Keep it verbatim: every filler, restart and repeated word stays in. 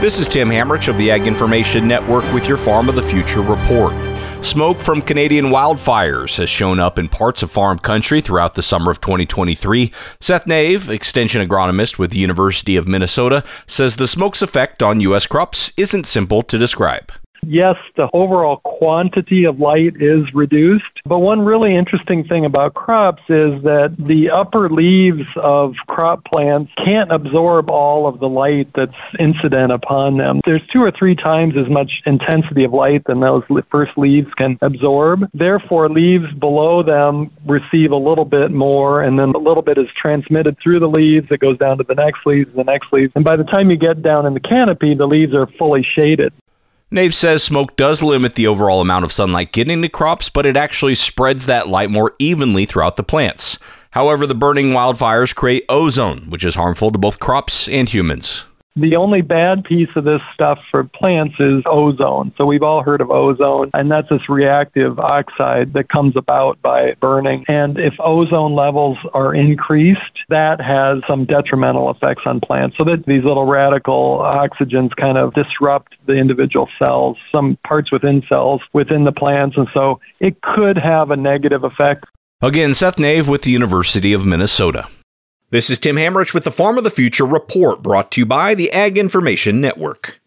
This is Tim Hamrich of the Ag Information Network with your Farm of the Future report. Smoke from Canadian wildfires has shown up in parts of farm country throughout the summer of twenty twenty-three. Seth Nave, extension agronomist with the University of Minnesota, says the smoke's effect on U S crops isn't simple to describe. Yes, the overall quantity of light is reduced, but one really interesting thing about crops is that the upper leaves of crop plants can't absorb all of the light that's incident upon them. There's two or three times as much intensity of light than those first leaves can absorb. Therefore, leaves below them receive a little bit more, and then a little bit is transmitted through the leaves. It goes down to the next leaves, the next leaves, and by the time you get down in the canopy, the leaves are fully shaded. Nave says smoke does limit the overall amount of sunlight getting to crops, but it actually spreads that light more evenly throughout the plants. However, the burning wildfires create ozone, which is harmful to both crops and humans. The only bad piece of this stuff for plants is ozone. So we've all heard of ozone, and that's this reactive oxide that comes about by burning. And if ozone levels are increased, that has some detrimental effects on plants. So that these little radical oxygens kind of disrupt the individual cells, some parts within cells within the plants, and so it could have a negative effect. Again, Seth Nave with the University of Minnesota. This is Tim Hamrich with the Farm of the Future report, brought to you by the Ag Information Network.